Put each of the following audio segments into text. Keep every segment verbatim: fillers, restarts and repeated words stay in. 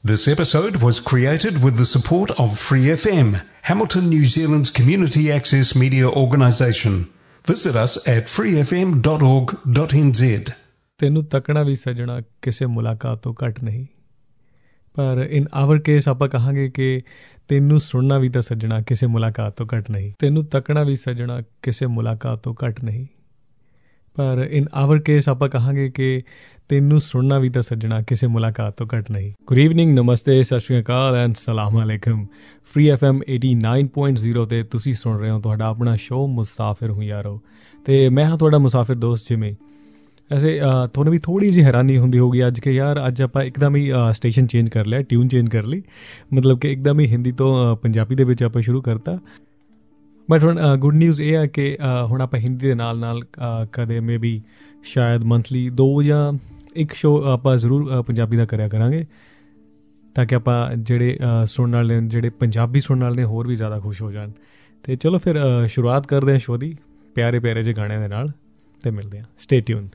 This episode was created with the support of Free F M, Hamilton, New Zealand's community access media organisation. Visit us at free f m dot org dot n z. ਤੈਨੂੰ ਤੱਕਣਾ ਵੀ ਸੱਜਣਾ ਕਿਸੇ ਮੁਲਾਕਾਤ ਤੋਂ ਘੱਟ ਨਹੀਂ, ਪਰ in our case ਆਪਾਂ ਕਹਾਂਗੇ ਕਿ ਤੈਨੂੰ ਸੁਣਨਾ ਵੀ ਤਾਂ ਸੱਜਣਾ ਕਿਸੇ ਮੁਲਾਕਾਤ ਤੋਂ ਘੱਟ ਨਹੀਂ। ਤੈਨੂੰ ਤੱਕਣਾ ਵੀ ਸੱਜਣਾ ਕਿਸੇ ਮੁਲਾਕਾਤ ਤੋਂ ਘੱਟ ਨਹੀਂ, ਪਰ ਇਨ ਆਵਰ ਕੇਸ ਆਪਾਂ ਕਹਾਂਗੇ ਕਿ ਤੈਨੂੰ ਸੁਣਨਾ ਵੀ ਤਾਂ ਸੱਜਣਾ ਕਿਸੇ ਮੁਲਾਕਾਤ ਤੋਂ ਘੱਟ ਨਹੀਂ। ਗੁੱਡ ਈਵਨਿੰਗ, ਨਮਸਤੇ, ਸਤਿ ਸ਼੍ਰੀ ਅਕਾਲ ਐਂਡ ਸਲਾਮ ਅਲੈਕਮ। Free F M eighty-nine point zero ਤੇ ਤੁਸੀਂ ਸੁਣ ਰਹੇ ਹੋ ਤੁਹਾਡਾ ਆਪਣਾ ਸ਼ੋਅ ਮੁਸਾਫਿਰ ਹੂੰ ਯਾਰੋ, ਅਤੇ ਮੈਂ ਹਾਂ ਤੁਹਾਡਾ ਮੁਸਾਫਿਰ ਦੋਸਤ ਜਿਵੇਂ। ਵੈਸੇ ਤੁਹਾਨੂੰ ਵੀ ਥੋੜ੍ਹੀ ਜਿਹੀ ਹੈਰਾਨੀ ਹੁੰਦੀ ਹੋਊਗੀ ਅੱਜ ਕਿ ਯਾਰ ਅੱਜ ਆਪਾਂ ਇੱਕਦਮ ਹੀ ਸਟੇਸ਼ਨ ਚੇਂਜ ਕਰ ਲਿਆ, ਟਿਊਨ ਚੇਂਜ ਕਰ ਲਈ, ਮਤਲਬ ਕਿ ਇੱਕਦਮ ਹੀ ਹਿੰਦੀ ਤੋਂ ਪੰਜਾਬੀ ਦੇ ਵਿੱਚ ਆਪਾਂ ਸ਼ੁਰੂ ਕਰਤਾ। ਬਟ ਹੁਣ ਗੁੱਡ ਨਿਊਜ਼ ਇਹ ਹੈ ਕਿ ਹੁਣ ਆਪਾਂ ਹਿੰਦੀ ਦੇ ਨਾਲ ਨਾਲ ਕਦੇ ਮੇ ਬੀ ਸ਼ਾਇਦ ਮੰਥਲੀ ਦੋ ਜਾਂ ਇੱਕ ਸ਼ੋਅ ਆਪਾਂ ਜ਼ਰੂਰ ਪੰਜਾਬੀ ਦਾ ਕਰਿਆ ਕਰਾਂਗੇ, ਤਾਂ ਕਿ ਆਪਾਂ ਜਿਹੜੇ ਸੁਣਨ ਵਾਲੇ ਨੇ, ਜਿਹੜੇ ਪੰਜਾਬੀ ਸੁਣਨ ਵਾਲੇ ਨੇ, ਹੋਰ ਵੀ ਜ਼ਿਆਦਾ ਖੁਸ਼ ਹੋ ਜਾਣ। ਅਤੇ ਚਲੋ ਫਿਰ ਸ਼ੁਰੂਆਤ ਕਰਦੇ ਹਾਂ ਸ਼ੋਅ ਦੀ ਪਿਆਰੇ ਪਿਆਰੇ ਜਿਹੇ ਗਾਣਿਆਂ ਦੇ ਨਾਲ, ਅਤੇ ਮਿਲਦੇ ਹਾਂ। Stay tune.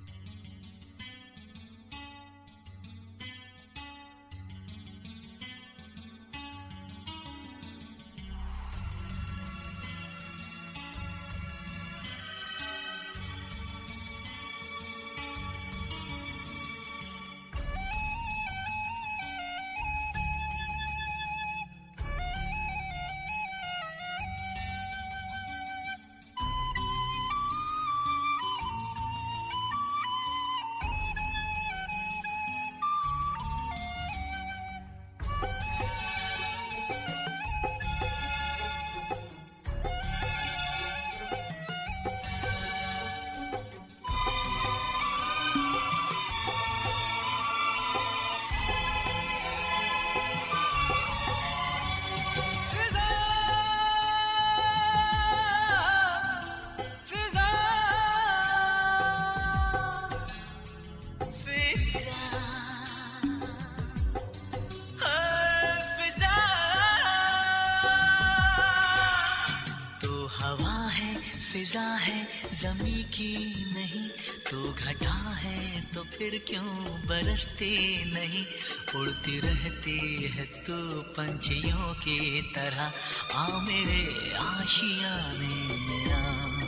फिजा है ज़मीं की नहीं तो घटा है, तो फिर क्यों बरसती नहीं। उड़ती रहती है तू पंछियों की तरह, आ मेरे आशियाने में आ।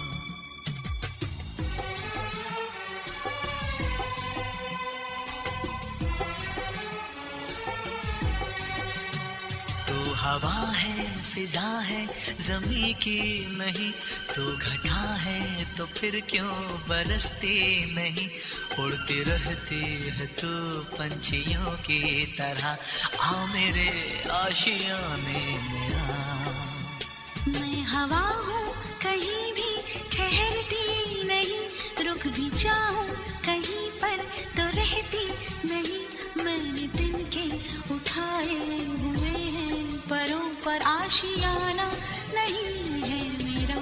हवा है फिजा है ज़मीं की नहीं तो घटा है, तो फिर क्यों बरसती नहीं। उड़ती रहती है तू पंछियों की तरह, आ मेरे आशियाने में आ। मैं हवा हूँ कहीं भी ठहरती नहीं, रुक भी जाऊँ कहीं पर तो रहती नहीं। मैंने तिनके उठाए हुए हैं परों पर, आशियाना नहीं है मेरा।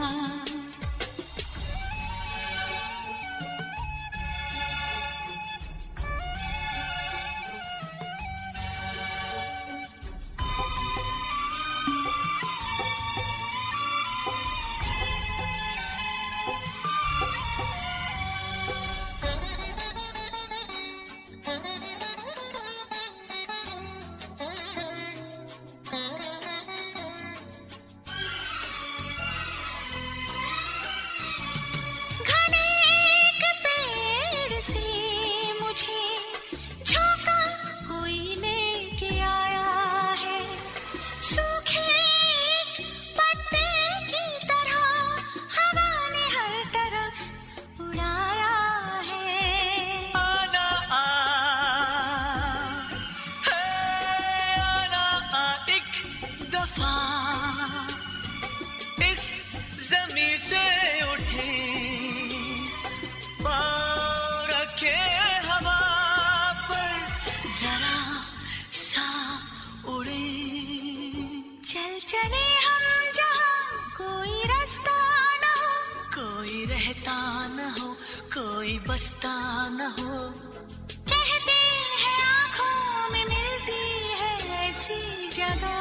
कोई बसता न हो, कहते हैं आँखों में मिलती है ऐसी जगह।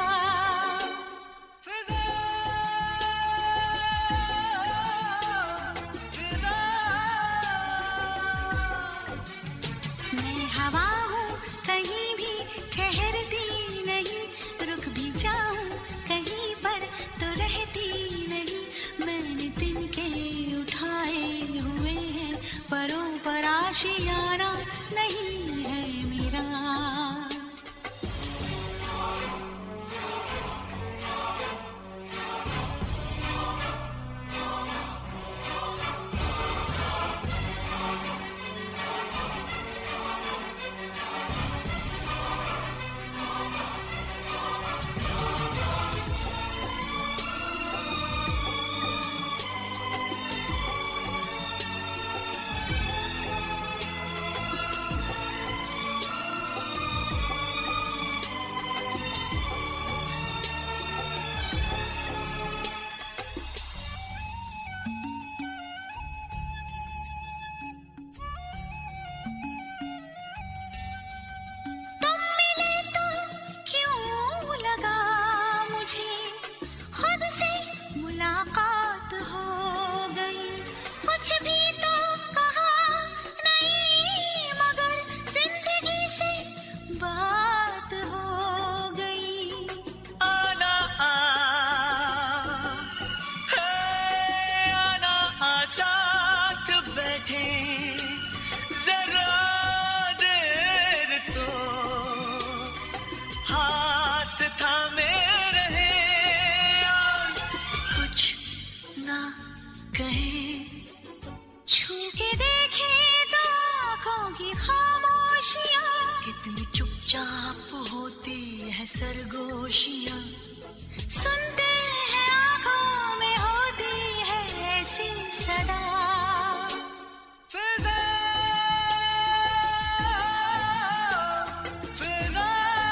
मैं हवा हूँ कहीं भी ठहर आशियाना नहीं है मेरा। कितनी चुपचाप होती है सरगोशियां, सुनते हैं आँखों में होती है ऐसी सदा। फिजा फिजा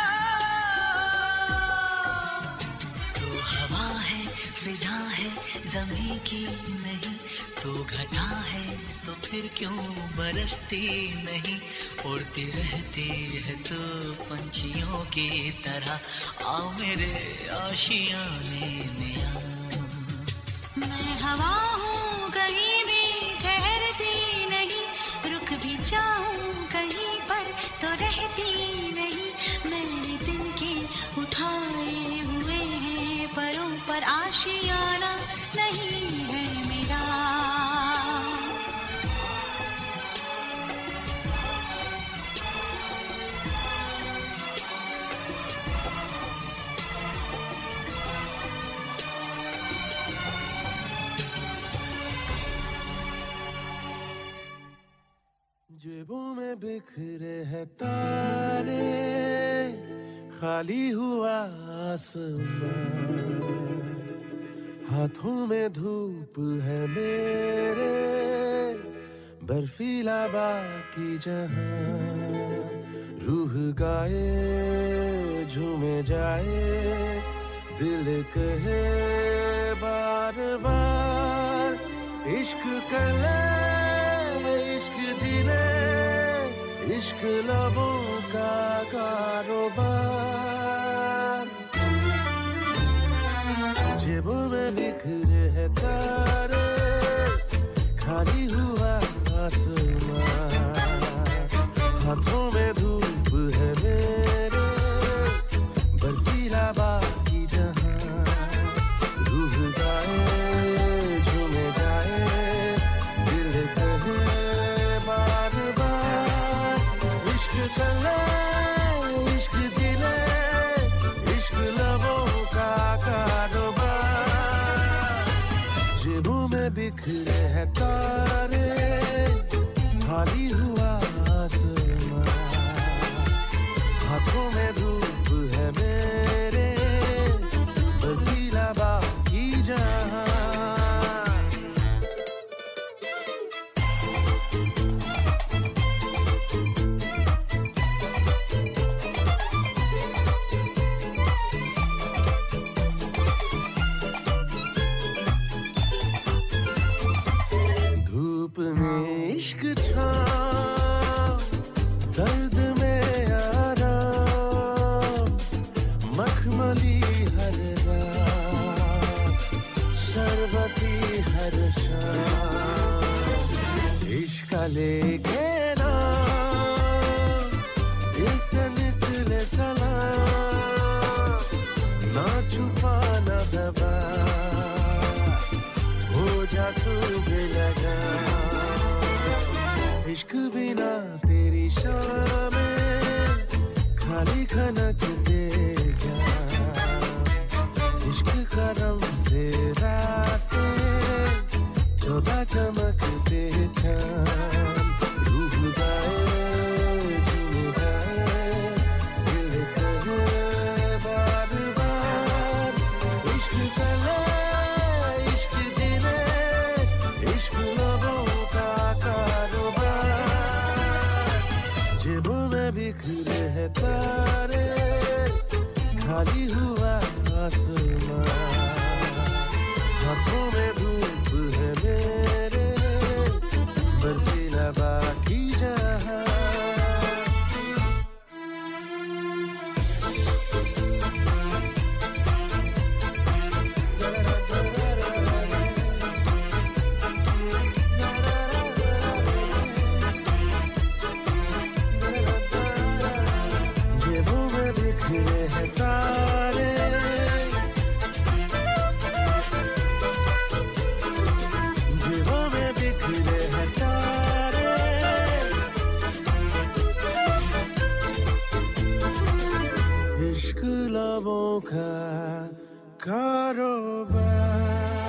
तो हवा है, फिजा है ज़मीं की नहीं, तो घटा है तो फिर क्यों बरसती नहीं। उड़ती रहती है तो पंछियों की तरह, आओ मेरे आशियाने में आ। मैं हवा हूँ कहीं भी ठहरती नहीं, रुक भी जाऊँ कहीं पर तो रहती नहीं। मैंने दिन के उठाए हुए हैं परों पर, आशियाना नहीं है मेरा। जेबों में बिखरे हैं तारे, खाली हुआ आसमान, हाथों में धूप है मेरे, बर्फीला बाकी जहां। रूह गाए झूमे जाए, दिल कहे बार बार, इश्क कर ले इश्क जीने, इश्क लबों का कारोबार। जेबों में बिखरे हैं तारे, खाली हुआ आसमान, हाथों में धूप है मेरे, बर्फीला बाकी जहां। रूह गाए झूमे जाए, दिल कहे बार बार, इश्क कर ले इश्क जी ले, इश्क लबों का कारोबार। जेबों में बिखरे हैं तारे, खाली हुआ आसमान, हाथों में धूप है मेरे, बर्फीला बाकी जहां। धूप में इश्क छाँव, दर्द में आराम, मखमली हर रात, शरबती हर शाम। इश्क लेके नाम, दिल से निकले सलाम, ना छुपा ना दबा, हो जा तू बेलगा। इश्क बिना तेरी शाम में खाली खनकते जा, इश्क करम से रातें चौदह चमकते चांद, रूह गाए झूम जाए दिल कहे बार बार, इश्क कले इश्क जीने इश्क लबों का कारोबार, जेबों में बिखरे हैं तारे खाली हुआ आसमां, हाथों में धूप है मेरे बर्फीला बाकी जहां। जेबों में बिखरे हैं तारे, जेबों में बिखरे हैं तारे, इश्क लबों का कारोबार।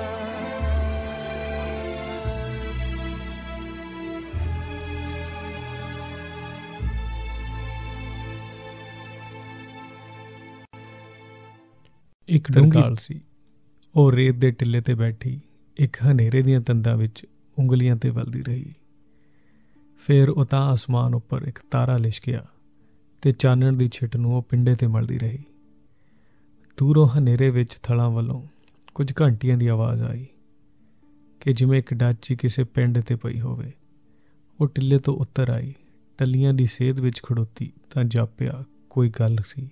ਇੱਕ ਡੂੰਘੀ ਸੀ ਉਹ ਰੇਤ ਦੇ ਟਿੱਲੇ ਤੇ ਬੈਠੀ, ਇੱਕ ਹਨੇਰੇ ਦੀਆਂ ਤੰਦਾਂ ਵਿੱਚ ਉਂਗਲੀਆਂ ਤੇ ਵਲਦੀ ਰਹੀ। ਫਿਰ ਉਹ ਤਾਂ ਆਸਮਾਨ ਉੱਪਰ ਇੱਕ ਤਾਰਾ ਲਿਸ਼ਕਿਆ ਤੇ ਚਾਨਣ ਦੀ ਛਿੱਟ ਨੂੰ ਉਹ ਪਿੰਡੇ ਤੇ ਮਲਦੀ ਰਹੀ। ਦੂਰੋਂ ਹਨੇਰੇ ਵਿੱਚ ਥਲਾਂ ਵੱਲੋਂ ਕੁਝ ਘੰਟੀਆਂ ਦੀ ਆਵਾਜ਼ ਆਈ ਕਿ ਜਿਵੇਂ ਇੱਕ ਡਾਚੀ ਕਿਸੇ ਪਿੰਡ ਤੇ ਪਈ ਹੋਵੇ। ਉਹ ਟਿੱਲੇ ਤੋਂ ਉੱਤਰ ਆਈ, ਟੱਲੀਆਂ ਦੀ ਸੇਧ ਵਿੱਚ ਖੜੋਤੀ ਤਾਂ ਜਾਪਿਆ ਕੋਈ ਗੱਲ ਸੀ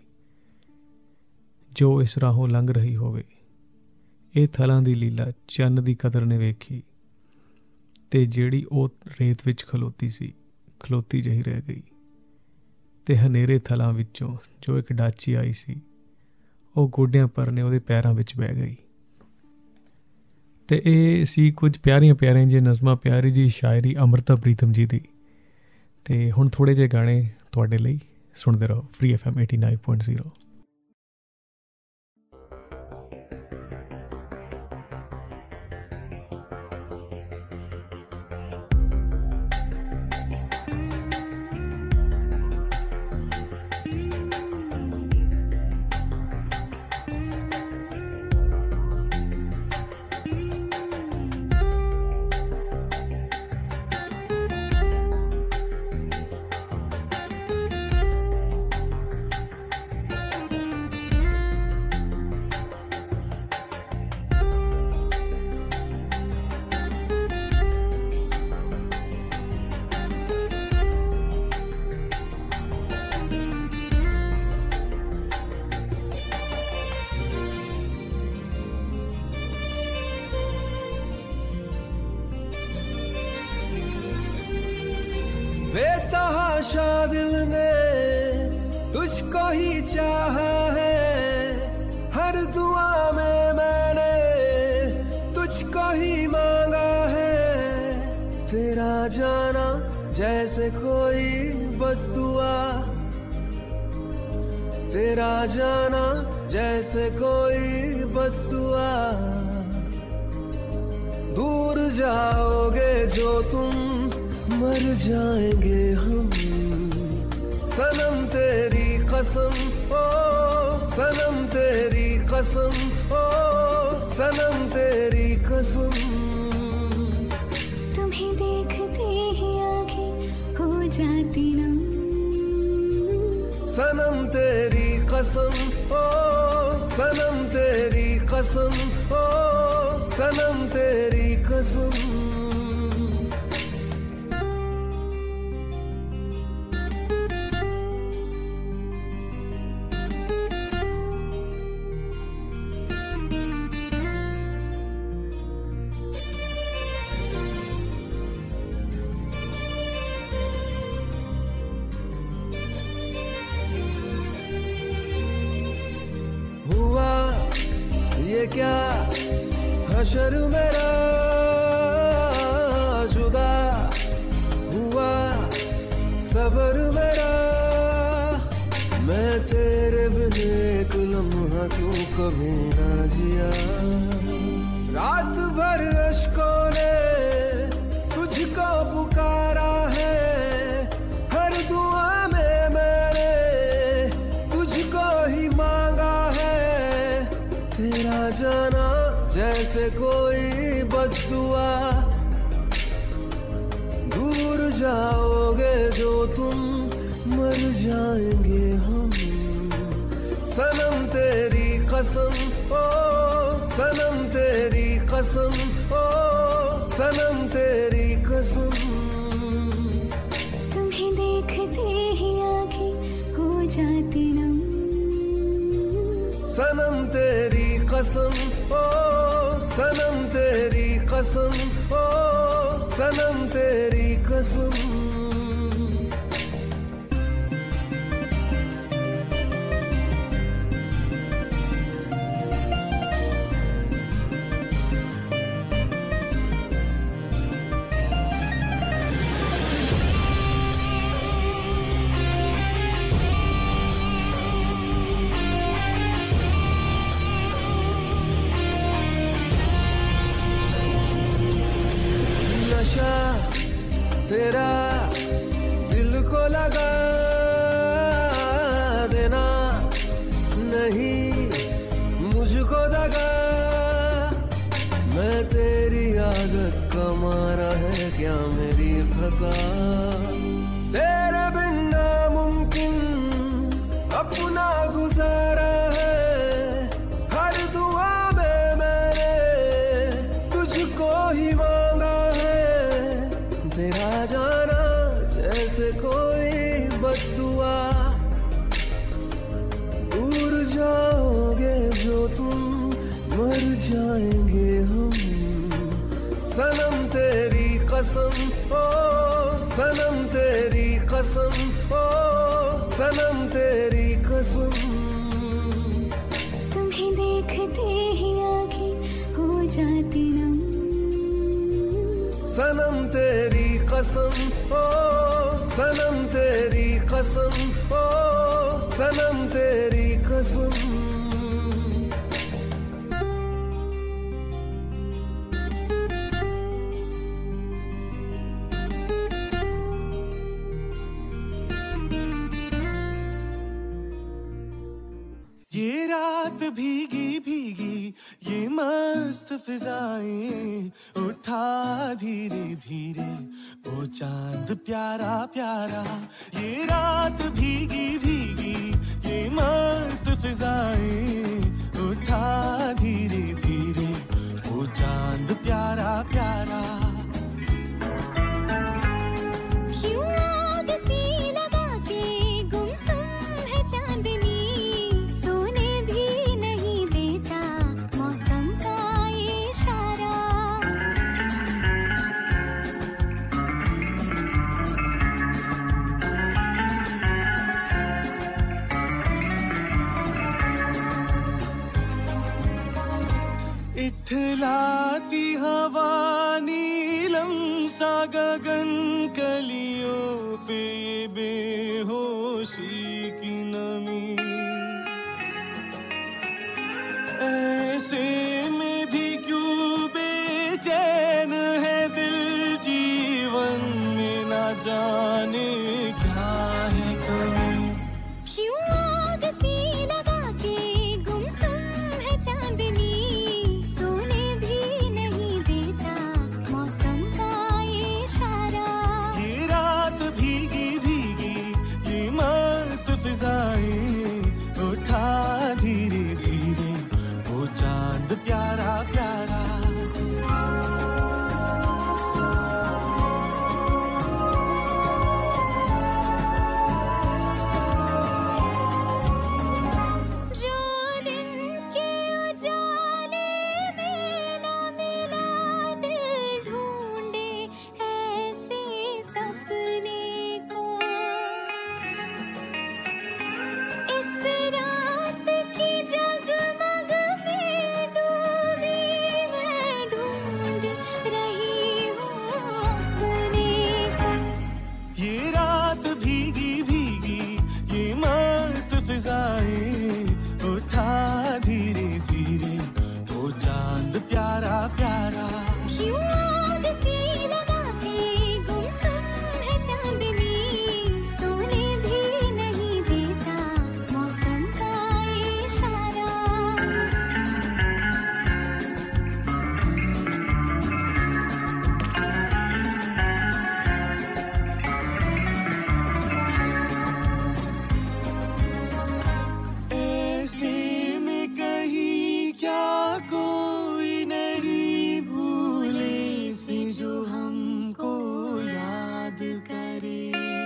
ਜੋ ਇਸ ਰਾਹੋਂ ਲੰਘ ਰਹੀ ਹੋਵੇ। ਇਹ ਥਲਾਂ ਦੀ ਲੀਲਾ ਚੰਨ ਦੀ ਕਦਰ ਨੇ ਵੇਖੀ ਤੇ ਜਿਹੜੀ ਉਹ ਰੇਤ ਵਿੱਚ ਖਲੋਤੀ ਸੀ ਖਲੋਤੀ ਜਿਹੀ ਰਹਿ ਗਈ, ਤੇ ਹਨੇਰੇ ਥਲਾਂ ਵਿੱਚੋਂ ਜੋ ਇੱਕ ਡਾਚੀ ਆਈ ਸੀ ਉਹ ਗੋਡਿਆਂ ਪਰਨੇ ਉਹਦੇ ਪੈਰਾਂ ਵਿੱਚ ਬਹਿ ਗਈ। ਤੇ ਇਹ ਸੀ ਕੁਝ ਪਿਆਰੀਆਂ ਪਿਆਰੀਆਂ ਜਿਹੀ ਨਜ਼ਮਾਂ, ਪਿਆਰੀ ਜੀ ਸ਼ਾਇਰੀ ਅੰਮ੍ਰਿਤਾ ਪ੍ਰੀਤਮ ਜੀ ਦੀ। ਤੇ ਹੁਣ ਥੋੜ੍ਹੇ ਜਿਹੇ ਗਾਣੇ ਤੁਹਾਡੇ ਲਈ, ਸੁਣਦੇ ਰਹੋ free F M eighty nine point zero. बेतहाशा दिल ने तुझको ही चाहा है, हर दुआ में मैंने तुझको ही मांगा है। तेरा जाना जैसे कोई बद्दुआ, तेरा जाना जैसे कोई बद्दुआ। दूर जाओगे जो तुम मर जाएंगे हम, सनम तेरी कसम ओ सनम तेरी कसम ओ सनम तेरी कसम। तुम्हें देखते ही आंखें हो जाती नम, सनम तेरी कसम ओ सनम तेरी कसम ओ सनम तेरी कसम। ये क्या हशर मेरा जुदा हुआ, सबर मेरा, मैं तेरे बिन एक लम्हा क्यों कभी ना जिया। रात भर अश्कों ने तुझको पुकारा है, हर दुआ में मैंने तुझको ही मांगा है। तेरा जाना जैसे कोई बद्दुआ, दूर जाओगे जो तुम मर जाएंगे हम। सनम तेरी कसम ओ सनम तेरी कसम ओ सनम तेरी कसम। तुम्हें देखते ही आँखें हो जाती नम। सनम तेरी कसम ओ सनम तेरी कसम ओ सनम तेरी कसम। नशा तेरा दिल को लगा देना, नहीं मुझको दगा। मैं तेरी आदत का मारा है क्या मेरी खता। तेरे बिन नामुमकिन अपना गुजारा है, हर दुआ में मैंने तुझको ही मांगा है। तेरा जाना जैसे कोई बद्दुआ, दूर जाओगे जो तुम मर जाएंगे हम। सनम तेरी कसम ओ सनम तेरी कसम ओ सनम तेरी कसम। तुम्हें देखते ही आँखें हो जाती नम। सनम तेरी कसम ओ सनम तेरी कसम ओ सनम तेरी कसम। ये रात भीगी भीगी ये मस्त फिजाएं, उठा धीरे धीरे वो चांद प्यारा प्यारा। ये रात भीगी भीगी ये मस्त फिजाएं, उठा धीरे धीरे वो चांद प्यारा प्यारा। इठलाती हवा नीलम सा गगन कलियों पे बेहोशी की नमी। ऐसे में भी क्यों बेचैन है दिल, जीवन में ना जाने क्या है कमी। क्यों आग सी लगा के गुमसुम है चांदनी, फिजाएं उठा धीरे धीरे वो चांद प्यारा प्यारा क्यों आग सी लगा के गुमसुम है चांदनी सोने भी नहीं देता मौसम का इशारा ऐसे में कहीं क्या कोई नहीं भूले से जो हमको याद करे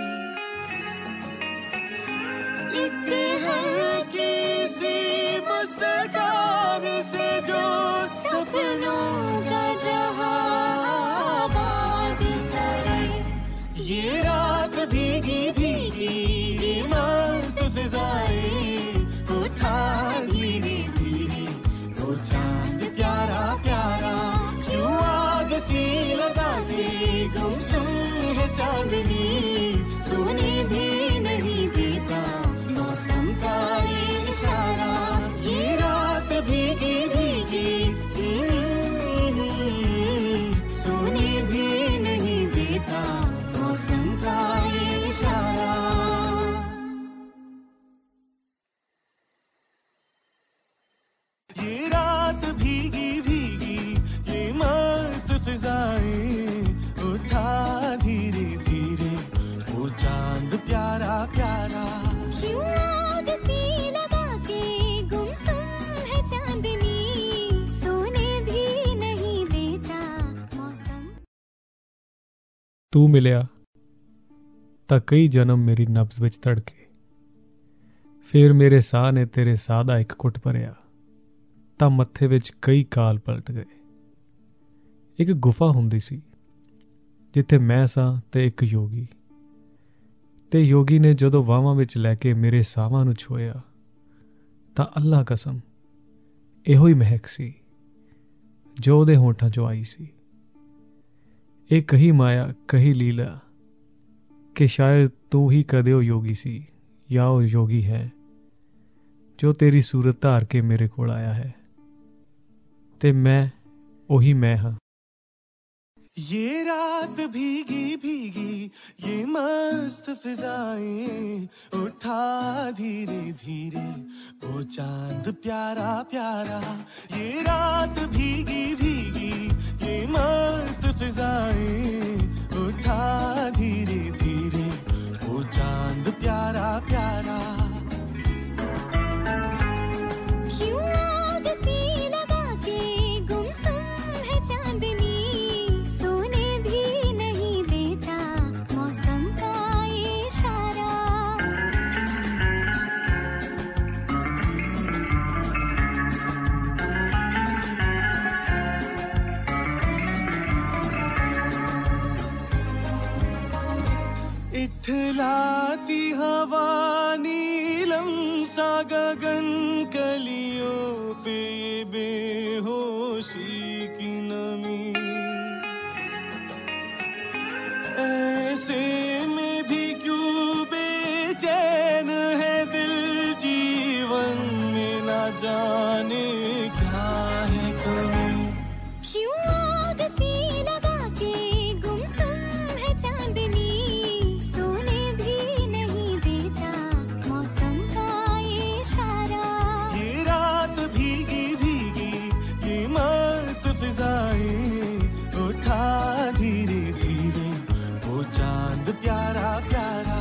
एक हल्की सी मुस्कान से जो सपनों का जहां आबाद करे ये रात भीगी भीगी ये मस्त फिजाएं उठा धीरे धीरे वो चांद प्यारा प्यारा क्यों आग सी लगा के गुमसुम है चांदनी सोने भी नहीं देता मौसम का ये इशारा ये रात भीगी भीगी सोने भी नहीं देता मौसम का ये इशारा ये रात भीगी भीगी ये मस्त फिजाएं उठा धीरे धीरे वो चांद प्यारा प्यारा क्यों आग सी लगा के गुमसुम है चांदनी सोने भी नहीं देता मौसम ਤੂੰ ਮਿਲਿਆ ਤਾਂ ਕਈ ਜਨਮ ਮੇਰੀ ਨਬਜ਼ ਵਿੱਚ ਧੜਕੇ ਫਿਰ ਮੇਰੇ ਸਾਹ ਨੇ ਤੇਰੇ ਸਾਹ ਦਾ ਇੱਕ ਘੁੱਟ ਭਰਿਆ ਤਾਂ ਮੱਥੇ ਵਿੱਚ ਕਈ ਕਾਲ ਪਲਟ ਗਏ ਇੱਕ ਗੁਫਾ ਹੁੰਦੀ ਸੀ ਜਿੱਥੇ ਮੈਂ ਸਾਂ ਤੇ ਇੱਕ ਯੋਗੀ ਤੇ ਯੋਗੀ ਨੇ ਜਦੋਂ ਵਾਹਾਂ ਵਿੱਚ ਲੈ ਕੇ ਮੇਰੇ ਸਾਹਾਂ ਨੂੰ ਛੋਇਆ ਤਾਂ ਅੱਲਾ ਕਸਮ ਇਹੋ ਹੀ ਮਹਿਕ ਸੀ ਜੋ ਉਹਦੇ ਹੋਠਾਂ 'ਚੋਂ ਆਈ ਸੀ ਇਹ ਕਹੀ ਮਾਇਆ ਕਹੀ ਲੀਲਾ ਕਿ ਸ਼ਾਇਦ ਤੂੰ ਹੀ ਕਦੇ ਉਹ ਯੋਗੀ ਸੀ ਜਾਂ ਉਹ ਯੋਗੀ ਹੈ ਜੋ ਤੇਰੀ ਸੂਰਤ ਧਾਰ ਕੇ ਮੇਰੇ ਕੋਲ ਆਇਆ ਹੈ ਤੇ ਮੈਂ ਉਹੀ ਮੈਂ ਹਾਂ ये रात भीगी भीगी ये मस्त फिजाएं उठा धीरे धीरे वो चांद प्यारा प्यारा ये रात भीगी भीगी ये मस्त फिजाएं उठा धीरे धीरे वो चांद प्यारा प्यारा क्यों आग सी लगा के गुमसुम है चांदनी सोने भी नहीं देता मौसम का इशारा इठलाती हवा नीलम सा गगन कलियों पे ये बेहोशी की नमी ऐसे में भी क्यों बेचैन है दिल जीवन में ना जाने क्या है कमी क्यों आग सी लगा के गुमसुम है चांदनी सोने भी नहीं देता मौसम का इशारा ये रात भीगी भीगी ये मस्त फिजाएं उठा धीरे धीरे वो चांद प्यारा प्यारा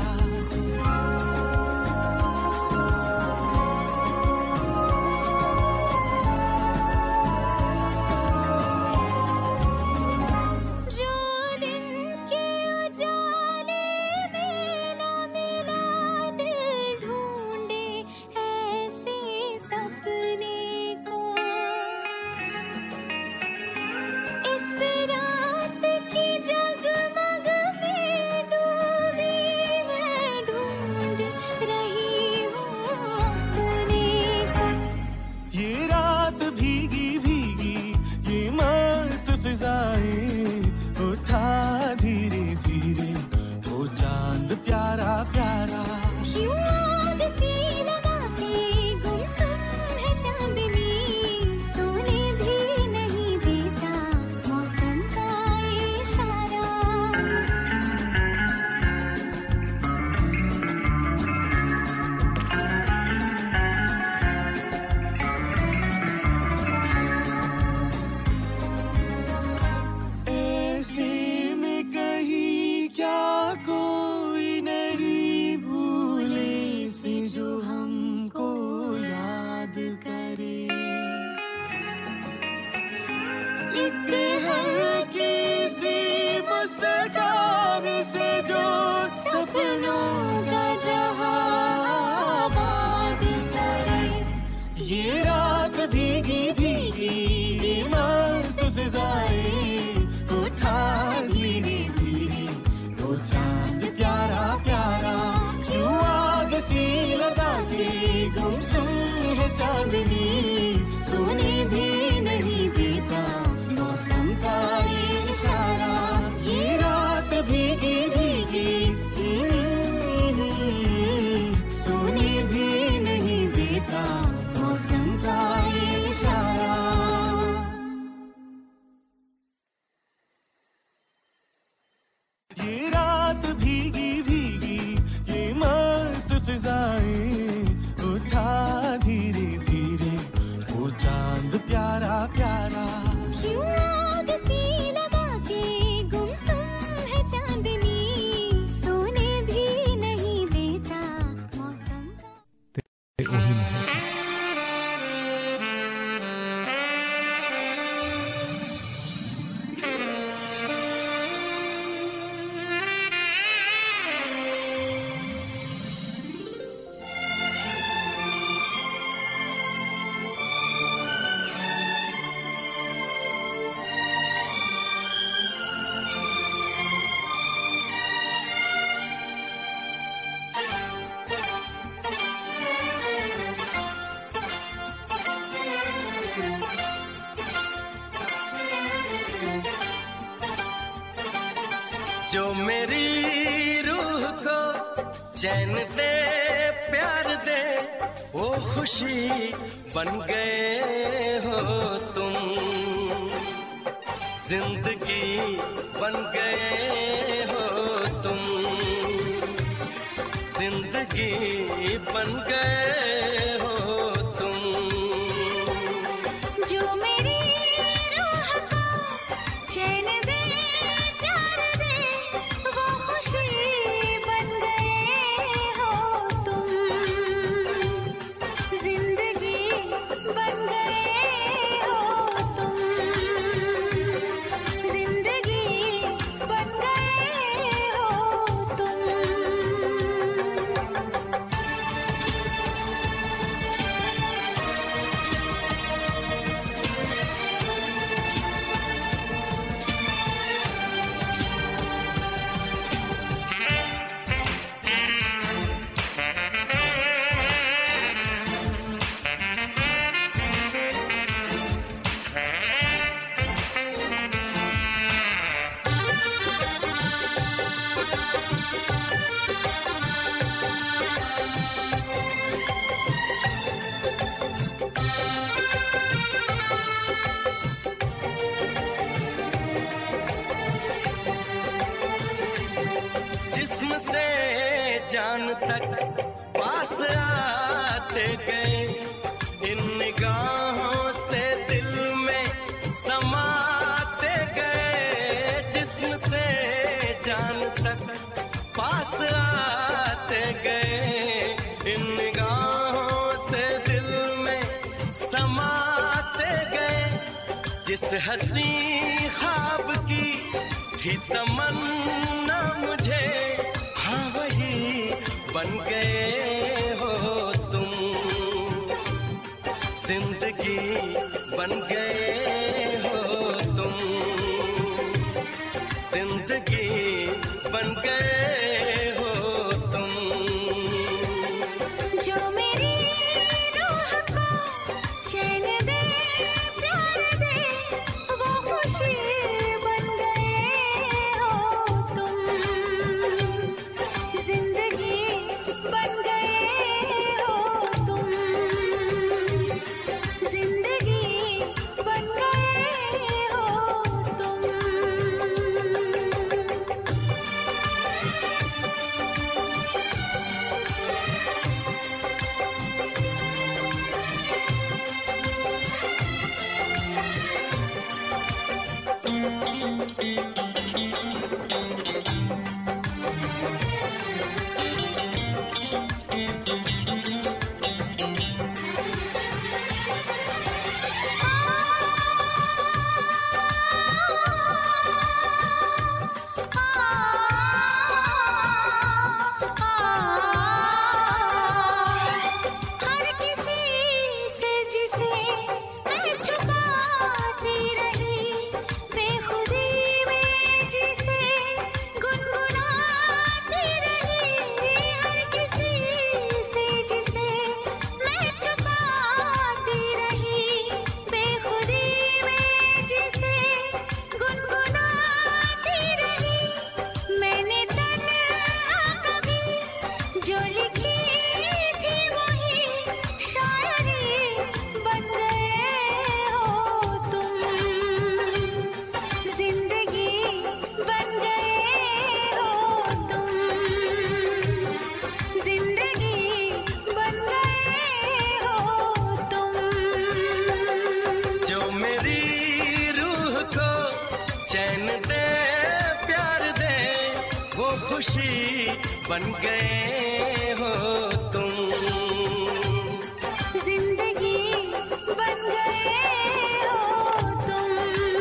एक हल्की सी मुस्कान से जो सपनों का जहां आबाद करे। ये रात भीगी भीगी ये मस्त फिजाएं उठा धीरे धीरे वो चांद प्यारा प्यारा क्यों आग सी लगा के गुमसुम है चांदनी सोने भी नहीं देता मौसम का ये इशारा। ये रात भीगी भीगी सोने भी नहीं देता मौसम का ये इशारा। ये रात भीगी भीगी ये मस्त फिजाएं उठा धीरे धीरे वो चांद प्यारा प्यारा क्यों आग सी लगा के गुमसुम है चांदनी सोने भी नहीं देता मौसम का। जो मेरी रूह को चैन दे प्यार दे वो खुशी बन गए हो तुम। जिंदगी बन गए हो तुम। जिंदगी बन गए हो तुम। जो मेरी रूह को चैन दे प्यार दे वो खुशी बन गए हो तुम। जिंदगी बन गए हो तुम। जिंदगी बन गए हो तुम। जिस्म से जान तक पास आते गए इन निगाहों से दिल में समाते गए। जिस्म से जान तक पास आते गए इन निगाहों से दिल में समाते गए। जिस हंसी ख्वाब की थी तमन्ना मुझे हाँ वही बन गए हो तुम। जिंदगी बन गए हो तुम। जिंदगी बन गए हो तुम। जो मेरी रूह को चैन दे प्यार दे वो खुशी बन गए हो तुम। जिंदगी बन गए हो तुम। जिंदगी बन खुशी बन गए हो तुम। जिंदगी बन गए हो तुम।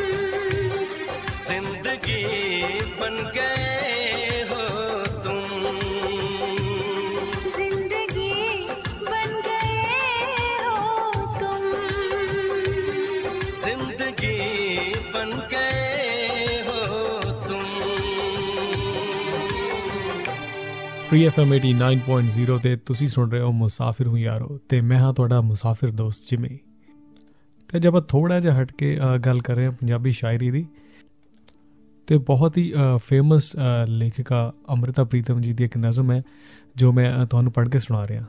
जिंदगी बन गए हो तुम। जिंदगी बन गए हो तुम। जिंदगी बन गए हो तुम। फ्री एफ एम नवासी पॉइंट ज़ीरो ਤੇ ਤੁਸੀਂ ਸੁਣ ਰਹੇ ਹੋ ਮੁਸਾਫਿਰ ਹੂੰ ਯਾਰੋ ਤੇ ਮੈਂ ਹਾਂ ਤੁਹਾਡਾ ਮੁਸਾਫਿਰ ਦੋਸਤ ਜਿਮੀ। ਤੇ ਜਦ ਆਪਾਂ ਥੋੜਾ ਜਿਹਾ ਹਟ ਕੇ ਗੱਲ ਕਰ ਰਹੇ ਹਾਂ ਪੰਜਾਬੀ ਸ਼ਾਇਰੀ ਦੀ ਤੇ ਬਹੁਤ ਹੀ ਫੇਮਸ ਲੇਖਿਕਾ ਅੰਮ੍ਰਿਤਾ ਪ੍ਰੀਤਮ ਜੀ ਦੀ ਇੱਕ ਨਜ਼ਮ ਹੈ ਜੋ ਮੈਂ ਤੁਹਾਨੂੰ ਪੜ੍ਹ ਕੇ ਸੁਣਾ ਰਿਹਾ।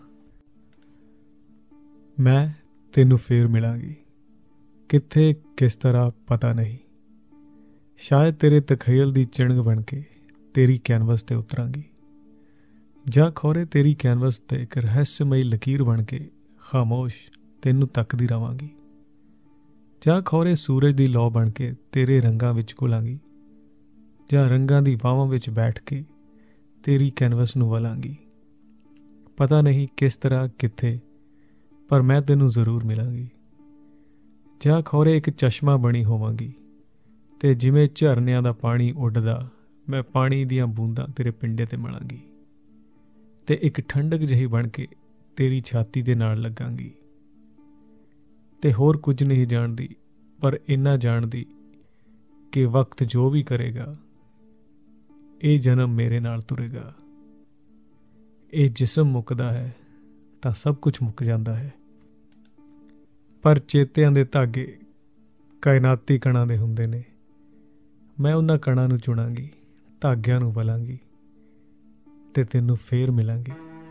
ਮੈਂ ਤੈਨੂੰ ਫੇਰ ਮਿਲਾਂਗੀ ਕਿੱਥੇ ਕਿਸ ਤਰ੍ਹਾਂ ਪਤਾ ਨਹੀਂ, ਸ਼ਾਇਦ ਤੇਰੇ ਤਖਯਲ ਦੀ ਚਿਣਗ ਬਣ ਕੇ ਤੇਰੀ ਕੈਨਵਸ ਤੇ ਉਤਰਾਂਗੀ, ਜਾਂ ਖੌਰੇ ਤੇਰੀ ਕੈਨਵਸ ਤੇ ਇੱਕ ਰਹੱਸਮਈ ਲਕੀਰ ਬਣ ਕੇ ਖਾਮੋਸ਼ ਤੈਨੂੰ ਤੱਕਦੀ ਰਵਾਂਗੀ, ਜਾਂ ਖੌਰੇ ਸੂਰਜ ਦੀ ਲੌ ਬਣ ਕੇ ਤੇਰੇ ਰੰਗਾਂ ਵਿੱਚ ਘੁਲਾਂਗੀ, ਜਾਂ ਰੰਗਾਂ ਦੀ ਬਾਹਾਂ ਵਿੱਚ ਬੈਠ ਕੇ ਤੇਰੀ ਕੈਨਵਸ ਨੂੰ ਵਲਾਂਗੀ। ਪਤਾ ਨਹੀਂ ਕਿਸ ਤਰ੍ਹਾਂ ਕਿੱਥੇ, ਪਰ ਮੈਂ ਤੈਨੂੰ ਜ਼ਰੂਰ ਮਿਲਾਂਗੀ, ਜਾਂ ਖੌਰੇ ਇੱਕ ਚਸ਼ਮਾ ਬਣੀ ਹੋਵਾਂਗੀ ਤੇ ਜਿਵੇਂ ਝਰਨਿਆਂ ਦਾ ਪਾਣੀ ਉੱਡਦਾ ਮੈਂ ਪਾਣੀ ਦੀਆਂ ਬੂੰਦਾਂ ਤੇਰੇ ਪਿੰਡੇ ਤੇ ਮਲਾਂਗੀ ਤੇ ਇੱਕ ਠੰਡਕ ਜਿਹੀ ਬਣ ਕੇ ਤੇਰੀ ਛਾਤੀ ਦੇ ਨਾਲ ਲੱਗਾਂਗੀ। ਤੇ ਹੋਰ ਕੁਝ ਨਹੀਂ ਜਾਣਦੀ, ਪਰ ਇੰਨਾ ਜਾਣਦੀ ਕਿ ਵਕਤ ਜੋ ਵੀ ਕਰੇਗਾ ਇਹ ਜਨਮ ਮੇਰੇ ਨਾਲ ਤੁਰੇਗਾ। ਇਹ ਜਿਸਮ ਮੁੱਕਦਾ ਹੈ ਤਾਂ ਸਭ ਕੁਝ ਮੁੱਕ ਜਾਂਦਾ ਹੈ, ਪਰ ਚੇਤਿਆਂ ਦੇ ਧਾਗੇ ਕਾਇਨਾਤੀ ਕਣਾਂ ਦੇ ਹੁੰਦੇ ਨੇ। ਮੈਂ ਉਹਨਾਂ ਕਣਾਂ ਨੂੰ ਚੁਣਾਂਗੀ, ਧਾਗਿਆਂ ਨੂੰ ਵਲਾਂਗੀ ਤੇ ਤੈਨੂੰ ਫੇਰ ਮਿਲਾਂਗੀ।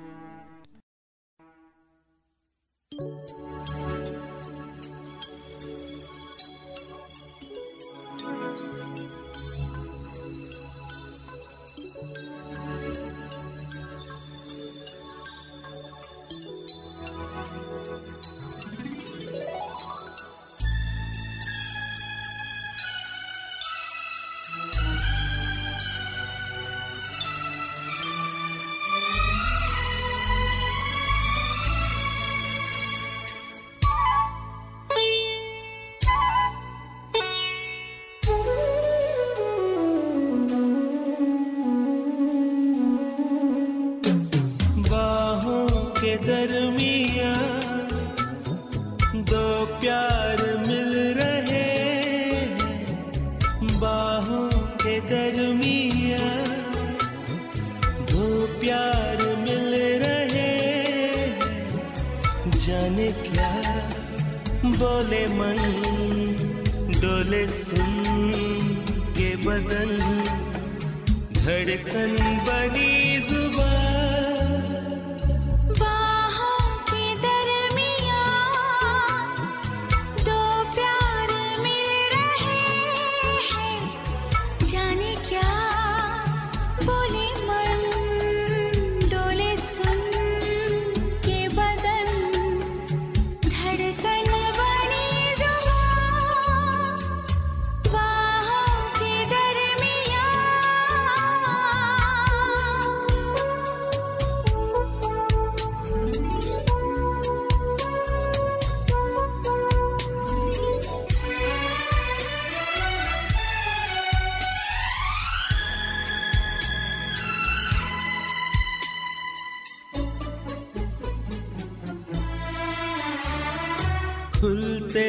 खुलते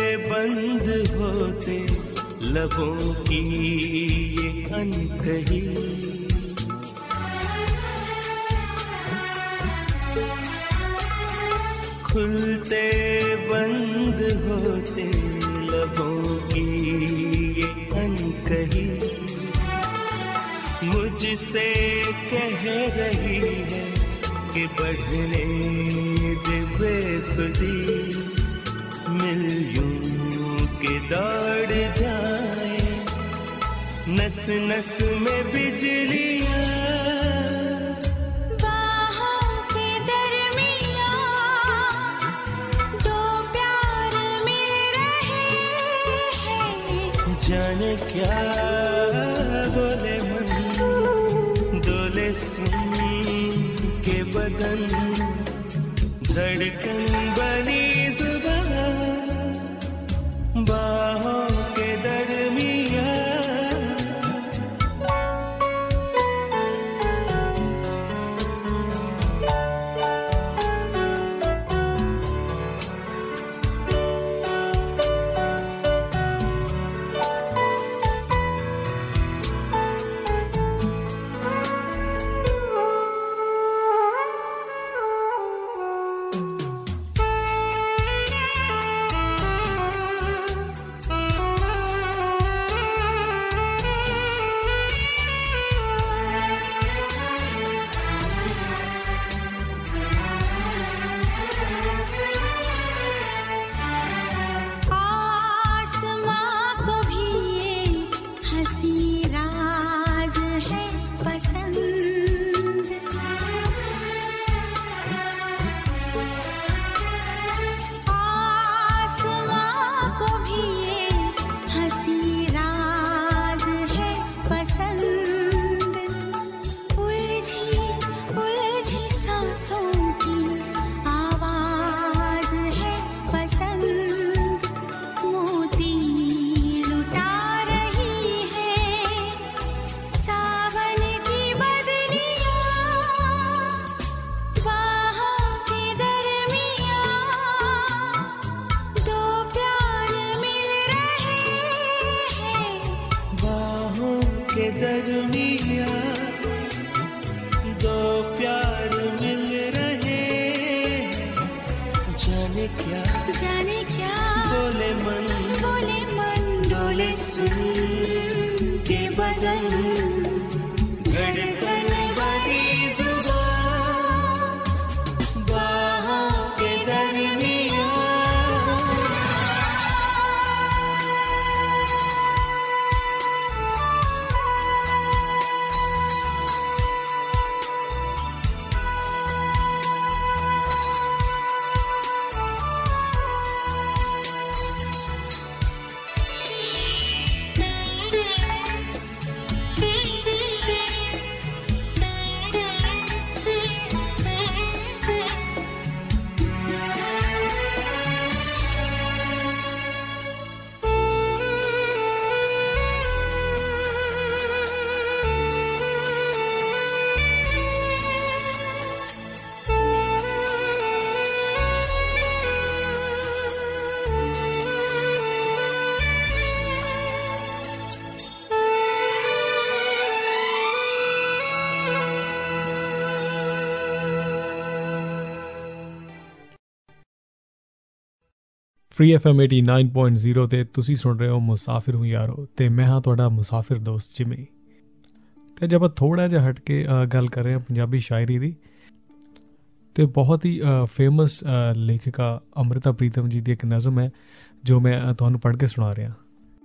बंद होते लबों की ये अनकही, खुलते बंद होते लबों की ये अनकही मुझसे कह रही है कि बढ़ने दे बेखुदी, मिल यूं के दौड़ जाए नस नस में बिजलियां, बाहों के दरमियां दो प्यार मिल रहे हैं। जाने क्या बोले मन, दो सुन के बदन धड़कन बनी जुबान बाहों के दरमियाँ free F M eighty-nine point zero ਤੇ ਤੁਸੀਂ ਸੁਣ ਰਹੇ ਹੋ ਮੁਸਾਫਿਰ ਹੂੰ ਯਾਰੋ ਤੇ ਮੈਂ ਹਾਂ ਤੁਹਾਡਾ ਮੁਸਾਫਿਰ ਦੋਸਤ ਜਿਮੀ। ਤੇ ਜਦ ਆਪਾਂ ਥੋੜਾ ਜਿਹਾ ਹਟ ਕੇ ਗੱਲ ਕਰ ਰਹੇ ਹਾਂ ਪੰਜਾਬੀ ਸ਼ਾਇਰੀ ਦੀ ਤੇ ਬਹੁਤ ਹੀ ਫੇਮਸ ਲੇਖਿਕਾ ਅੰਮ੍ਰਿਤਾ ਪ੍ਰੀਤਮ ਜੀ ਦੀ ਇੱਕ ਨਜ਼ਮ ਹੈ ਜੋ ਮੈਂ ਤੁਹਾਨੂੰ ਪੜ੍ਹ ਕੇ ਸੁਣਾ ਰਿਹਾ।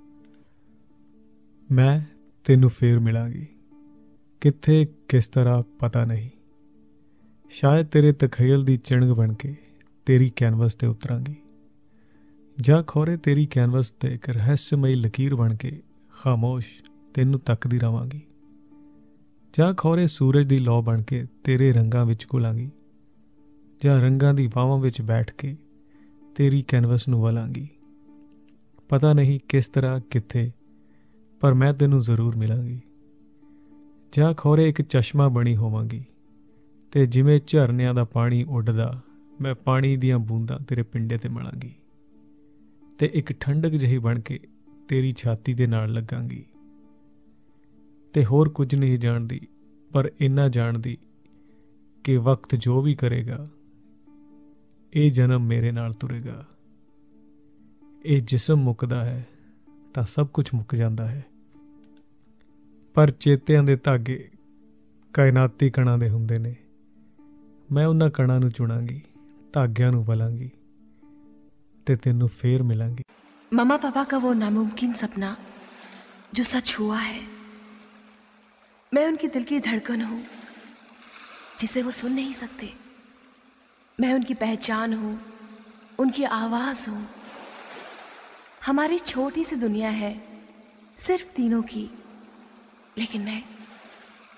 ਮੈਂ ਤੈਨੂੰ ਫੇਰ ਮਿਲਾਂਗੀ ਕਿੱਥੇ ਕਿਸ ਤਰ੍ਹਾਂ ਪਤਾ ਨਹੀਂ, ਸ਼ਾਇਦ ਤੇਰੇ ਤਖਯਲ ਦੀ ਚਿਣਗ ਬਣ ਕੇ ਤੇਰੀ ਕੈਨਵਸ ਤੇ ਉਤਰਾਂਗੀ, ਜਾਂ ਖੋਰੇ ਤੇਰੀ ਕੈਨਵਸ ਤੇ ਇੱਕ ਰਹੱਸਮਈ ਲਕੀਰ ਬਣ ਕੇ ਖਾਮੋਸ਼ ਤੈਨੂੰ ਤੱਕਦੀ ਰਵਾਂਗੀ, ਜਾਂ ਖੋਰੇ ਸੂਰਜ ਦੀ ਲੌ ਬਣ ਕੇ ਤੇਰੇ ਰੰਗਾਂ ਵਿੱਚ ਘੁਲਾਂਗੀ, ਜਾਂ ਰੰਗਾਂ ਦੀ ਬਾਹਾਂ ਵਿੱਚ ਬੈਠ ਕੇ ਤੇਰੀ ਕੈਨਵਸ ਨੂੰ ਵਲਾਂਗੀ। ਪਤਾ ਨਹੀਂ ਕਿਸ ਤਰ੍ਹਾਂ ਕਿੱਥੇ ਪਰ ਮੈਂ ਤੈਨੂੰ ਜ਼ਰੂਰ ਮਿਲਾਂਗੀ, ਜਾਂ ਖੋਰੇ ਇੱਕ ਚਸ਼ਮਾ ਬਣੀ ਹੋਵਾਂਗੀ ਤੇ ਜਿਵੇਂ ਝਰਨਿਆਂ ਦਾ ਪਾਣੀ ਉੱਡਦਾ ਮੈਂ ਪਾਣੀ ਦੀਆਂ ਬੂੰਦਾਂ ਤੇਰੇ ਪਿੰਡੇ ਤੇ ਮਲਾਂਗੀ ਤੇ ਇੱਕ ਠੰਡਕ ਜਿਹੀ ਬਣ ਕੇ ਤੇਰੀ ਛਾਤੀ ਦੇ ਨਾਲ ਲੱਗਾਂਗੀ। ਤੇ ਹੋਰ ਕੁਝ ਨਹੀਂ ਜਾਣਦੀ ਪਰ ਇੰਨਾ ਜਾਣਦੀ ਕਿ ਵਕਤ ਜੋ ਵੀ ਕਰੇਗਾ ਇਹ ਜਨਮ ਮੇਰੇ ਨਾਲ ਤੁਰੇਗਾ। ਇਹ ਜਿਸਮ ਮੁੱਕਦਾ ਹੈ ਤਾਂ ਸਭ ਕੁਝ ਮੁੱਕ ਜਾਂਦਾ ਹੈ, ਪਰ ਚੇਤਿਆਂ ਦੇ ਧਾਗੇ ਕਾਇਨਾਤੀ ਕਣਾਂ ਦੇ ਹੁੰਦੇ ਨੇ। ਮੈਂ ਉਹਨਾਂ ਕਣਾਂ ਨੂੰ ਚੁਣਾਂਗੀ, धाग्या नूं वलांगी ते तेनू फेर मिलांगी। मम्मा पापा का वो नामुमकिन सपना जो सच हुआ है, मैं उनके दिल की धड़कन हूँ जिसे वो सुन नहीं सकते। मैं उनकी पहचान हूँ, उनकी आवाज़ हूँ। हमारी छोटी सी दुनिया है सिर्फ तीनों की, लेकिन मैं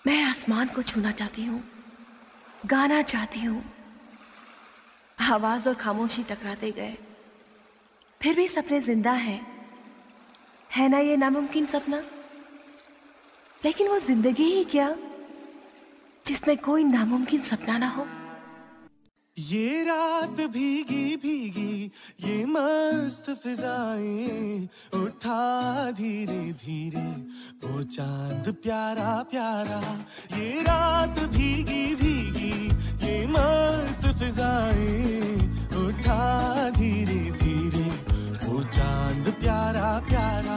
मैं आसमान को छूना चाहती हूँ, गाना चाहती हूँ। आवाज और खामोशी टकराते गए, फिर भी सपने जिंदा हैं। है ना ये नामुमकिन सपना? लेकिन वो जिंदगी ही क्या जिसमें कोई नामुमकिन सपना ना हो। ये रात भीगी भीगी ये मस्त फिजाएं, उठा धीरे धीरे वो चांद प्यारा प्यारा। ये रात भीगी भीगी ये मस्त फिजाएं, उठा धीरे धीरे वो चांद प्यारा प्यारा।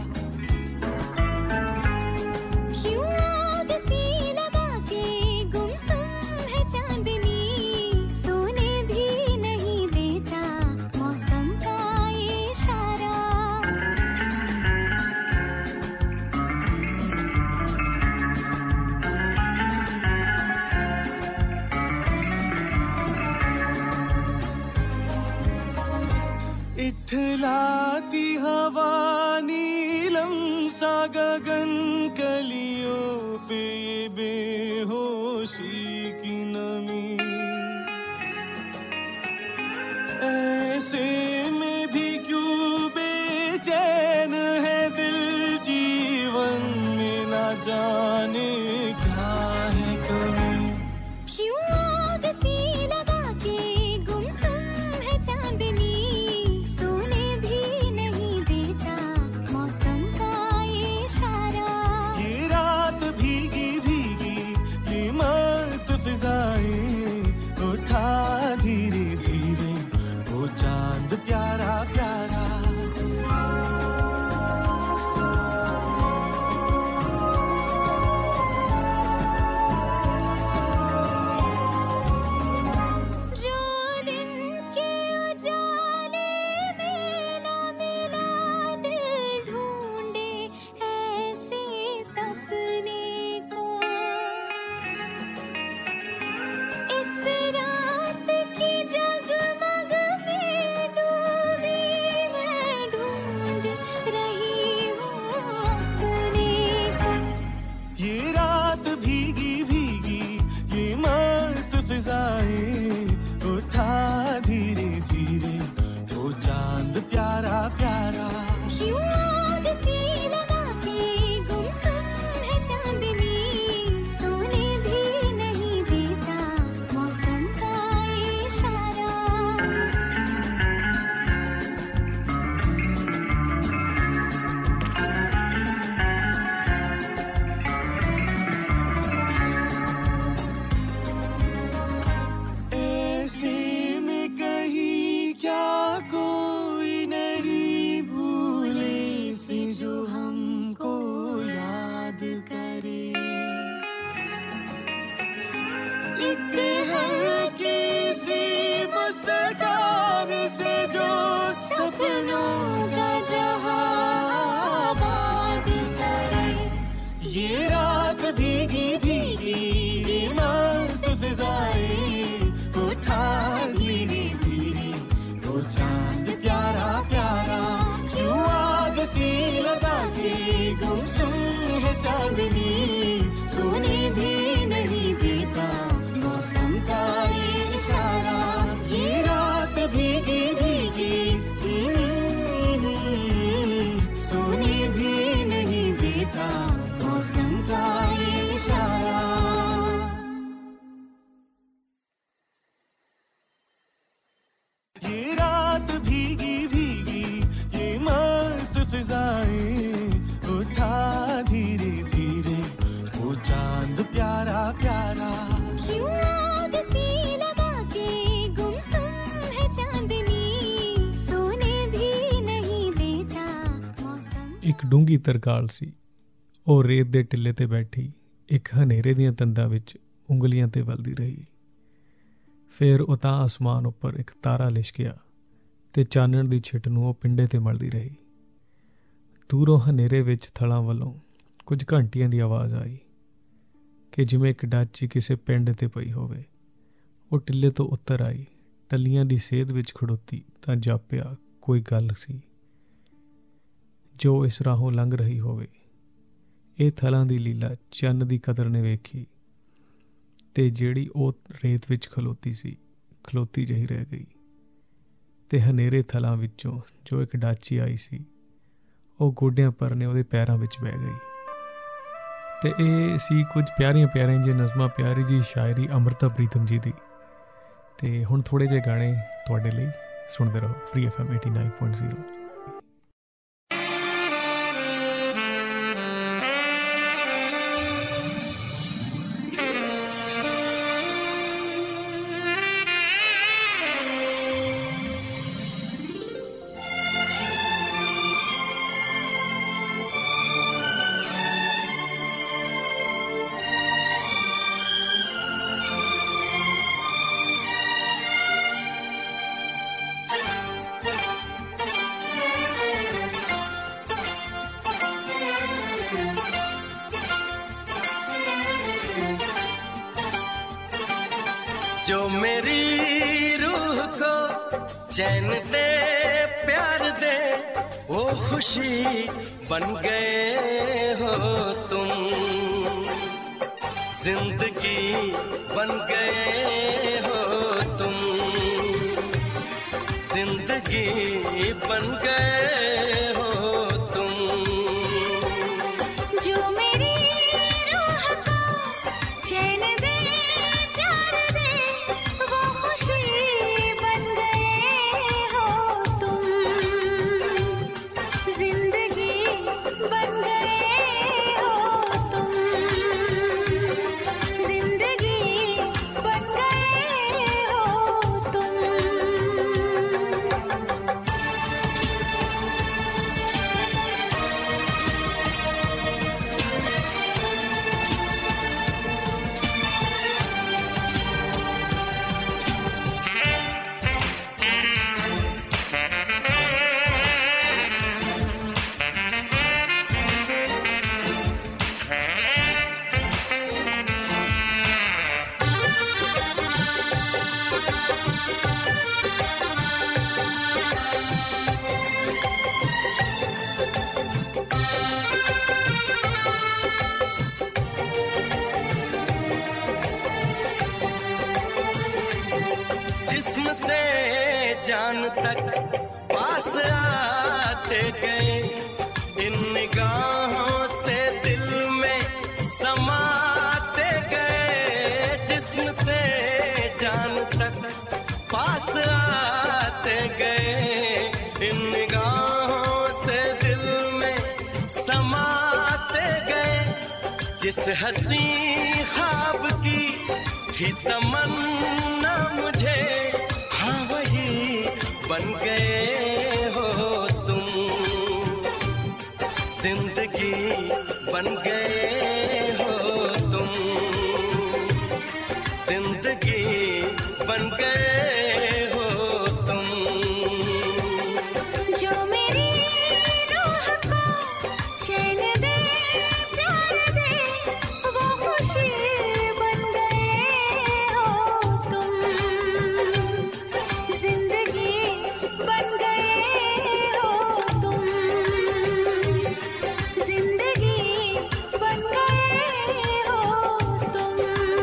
इठलाती हवा नीलम सा गगन कलियों पे ये बेहोशी की नमी। ऐसे में भी क्यों बेचैन है दिल, जीवन में ना जाने क्या है कमी। उठा धीरे धीरे वो चांद प्यारा प्यारा। जो दिन के उजाले में ना मिला, दिल ढूंढे ऐसे सपने को। इस रात की जगमग में डूबी मैं ढूंढ रही हूँ अपने को। ये रात भीगी भीगी ये मस्त फिजाएं, उठा धीरे धीरे वो चांद प्यारा प्यारा। क्यों आग सी लगा के गुमसुम है चांदनी, सोने भी नहीं देता मौसम का इशारा। ऐसे में कहीं क्या कोई नहीं भूले से जो हमको याद करे। एक हल्की सी मुस्कान से जो सपनों का जहां आबाद करे। ये रात भीगी भीगी ये मस्त फिजाएं, उठा धीरे धीरे वो चांद प्यारा प्यारा। क्यों आग सी लगा के गुमसुम है चांदनी, सोने भी नहीं देता मौसम का ये इशारा। ये रात भीगी भीगी सोने भी नहीं देता मौसम का ये इशारा। ये रात भीगी भीगी ये मस्त फिजाएं, उठा धीरे धीरे वो चांद प्यारा प्यारा। क्यों आग सी लगा के गुमसुम है चांदनी, सोने भी नहीं देता मौसम। ਇੱਕ ਡੂੰਗੀ ਤਰਕਾਲ ਸੀ। ਉਹ ਰੇਤ ਦੇ ਟਿੱਲੇ ਤੇ ਬੈਠੀ ਇੱਕ ਹਨੇਰੇ ਦੀਆਂ ਤੰਦਾਂ ਵਿੱਚ ਉਂਗਲੀਆਂ ਤੇ ਵਲਦੀ ਰਹੀ। ਫਿਰ ਉਹ ਤਾਂ ਆਸਮਾਨ ਉੱਪਰ ਇੱਕ ਤਾਰਾ ਲਿਸ਼ਕਿਆ ਤੇ ਚਾਨਣ ਦੀ ਛਿੱਟ ਨੂੰ ਉਹ ਪਿੰਡੇ ਤੇ ਮਲਦੀ ਰਹੀ। ਦੂਰੋਂ ਹਨੇਰੇ ਵਿੱਚ ਥਲਾਂ ਵੱਲੋਂ ਕੁਝ ਘੰਟੀਆਂ ਦੀ ਆਵਾਜ਼ ਆਈ ਕਿ ਜਿਵੇਂ ਇੱਕ ਡਾਚੀ ਕਿਸੇ ਪਿੰਡ ਤੇ ਪਈ ਹੋਵੇ। ਉਹ ਟਿੱਲੇ ਤੋਂ ਉੱਤਰ ਆਈ, ਟੱਲੀਆਂ ਦੀ ਸੇਧ ਵਿੱਚ ਖੜੋਤੀ ਤਾਂ ਜਾਪਿਆ ਕੋਈ ਗੱਲ ਸੀ ਜੋ ਇਸ ਰਾਹੋਂ ਲੰਘ ਰਹੀ ਹੋਵੇ। ਇਹ ਥਲਾਂ ਦੀ ਲੀਲਾ ਚੰਨ ਦੀ ਕਦਰ ਨੇ ਵੇਖੀ ਤੇ ਜਿਹੜੀ ਉਹ ਰੇਤ ਵਿੱਚ ਖਲੋਤੀ ਸੀ ਖਲੋਤੀ ਜਿਹੀ ਰਹਿ ਗਈ ਤੇ ਹਨੇਰੇ ਥਲਾਂ ਵਿੱਚੋਂ ਜੋ ਇੱਕ ਡਾਚੀ ਆਈ ਸੀ ਉਹ ਗੋਡਿਆਂ ਪਰ ਨੇ ਉਹਦੇ ਪੈਰਾਂ ਵਿੱਚ ਬਹਿ ਗਈ। ਤੇ ਇਹ ਸੀ ਕੁਝ ਪਿਆਰੀਆਂ ਪਿਆਰੀਆਂ ਜੀ ਨਜ਼ਮਾਂ, ਪਿਆਰੀ ਜੀ ਸ਼ਾਇਰੀ ਅੰਮ੍ਰਿਤਾ ਪ੍ਰੀਤਮ ਜੀ ਦੀ। ਤੇ ਹੁਣ ਥੋੜ੍ਹੇ ਜਿਹੇ ਗਾਣੇ ਤੁਹਾਡੇ ਲਈ, ਸੁਣਦੇ ਰਹੋ free F M eighty nine point zero. जो मेरी रूह को चैन दे प्यार दे वो खुशी बन गए हो तुम, जिंदगी बन गए हो तुम, जिंदगी बन गए हो तुम। जो मेरी रूह को चैन दे प्यार दे वो खुशी बन गए हो तुम, जिंदगी बन गए हो तुम, जिंदगी बन गए हो तुम। जिस्म से जान तक पास आते गए, इन निगाहों से दिल में समाते गए। जिस्म से जान तक पास आते गए, इन निगाहों से दिल में समाते गए। जिस हंसी ख्वाब की थी तमन्ना मुझे, हाँ वही बन गए हो तुम, जिंदगी बन गए हो तुम, जिंदगी बन गए हो तुम। जो मेरी रूह को चैन दे प्यार दे वो खुशी बन गए हो तुम, जिंदगी बन गए हो तुम, जिंदगी बन गए हो तुम।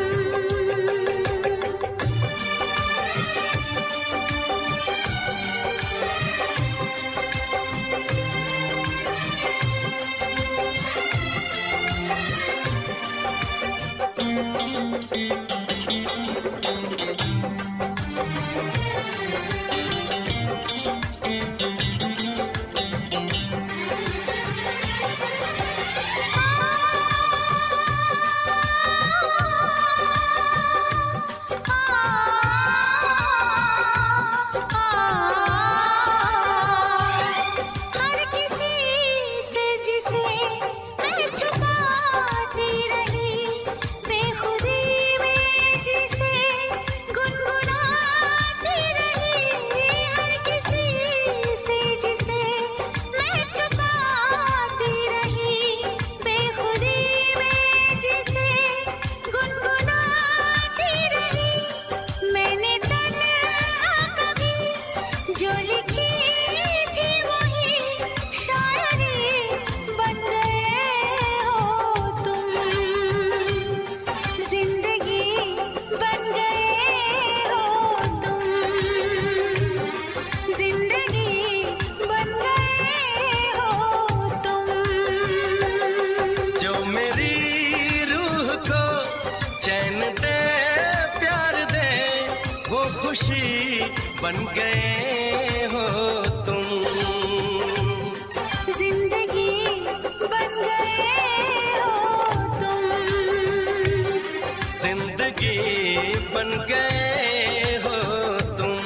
हर किसी से जिसे मैं छुपाती रही, बेखुदी में जिसे गुनगुनाती रही। हर किसी से जिसे मैं छुपाती रही, बेखुदी में जिसे गुनगुनाती रही। मैंने तन्हा कभी जो लिखी थी वही शायरी बन गए हो खुशी बन गए हो तुम। जिंदगी बन गए हो तुम। जिंदगी बन गए हो तुम।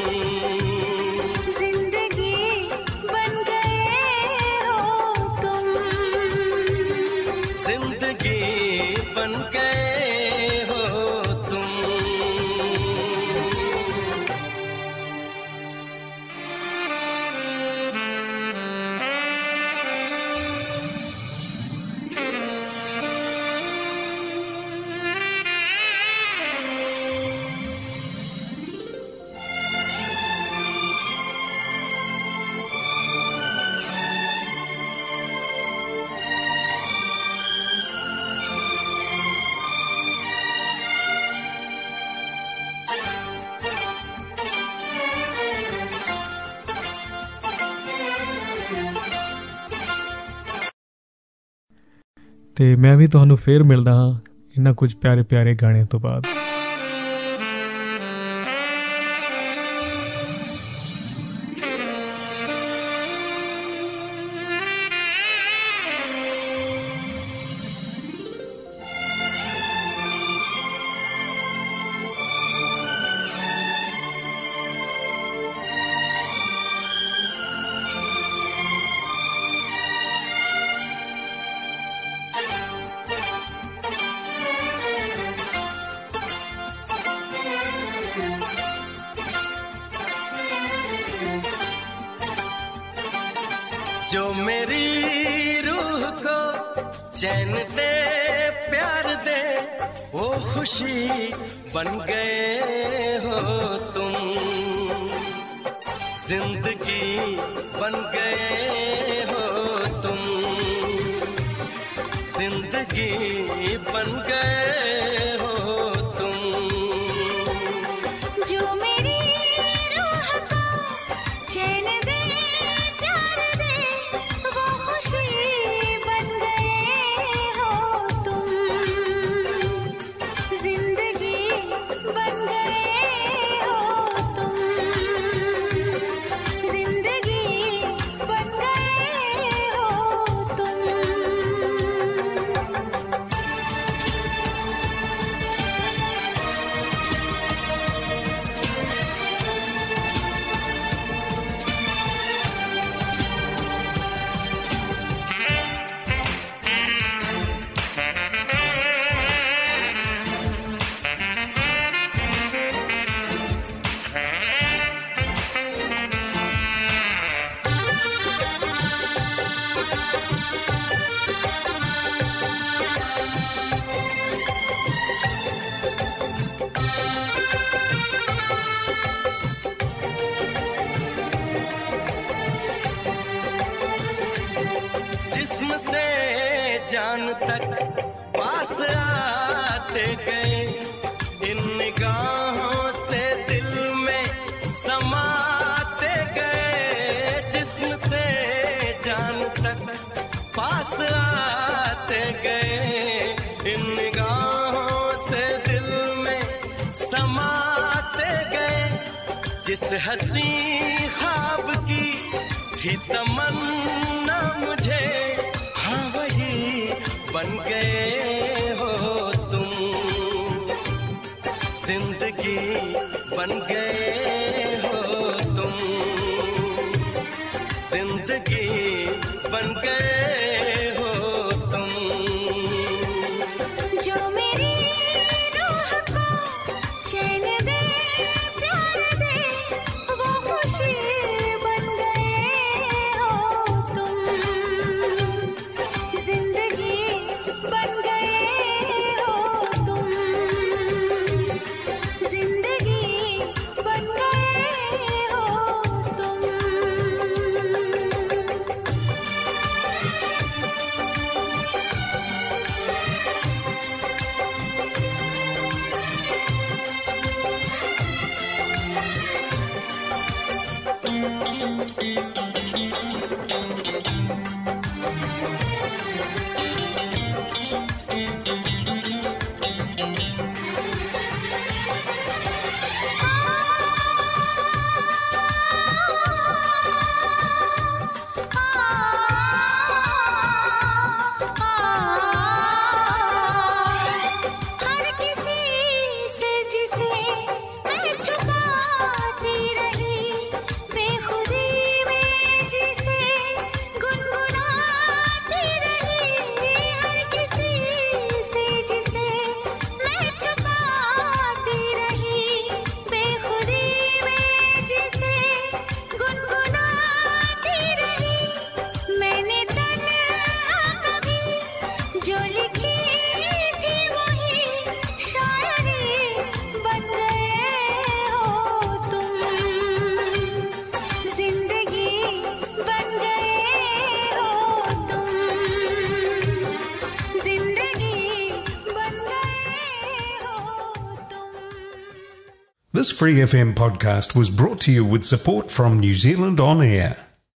जिंदगी बन गए हो तुम। जिंदगी बन गए हो तुम। ਤੇ ਮੈਂ ਵੀ ਤੁਹਾਨੂੰ ਫੇਰ ਮਿਲਦਾ ਹਾਂ ਇਹਨਾਂ ਕੁਝ ਪਿਆਰੇ ਪਿਆਰੇ ਗਾਣਿਆਂ ਤੋਂ ਬਾਅਦ। जो मेरी रूह को चैन दे प्यार दे वो खुशी बन गए हो तुम। जिंदगी बन गए हो तुम। जिंदगी बन गए हो तुम। जो मेरी रूह को चैन दे प्यार दे वो खुशी बन गए हो तुम। जिंदगी बन गए हो तुम। जिंदगी बन गए हो तुम। जिस्म से जान तक पास आते गए इन निगाहों से दिल में समाते गए। जिस्म से जान तक पास आते गए इन निगाहों से दिल में समाते गए। जिस हंसी ख्वाब की थी तमन्ना मुझे हाँ वही बन गए हो तुम। जिंदगी बन गए हो तुम। जिंदगी बन गए हो तुम। जो मेरी रूह को चैन दे प्यार दे वो खुशी बन गए हो तुम। जिंदगी बन गए हो तुम। जिंदगी बन गए हो तुम। आ This Free F M podcast was brought to you with support from New Zealand On Air.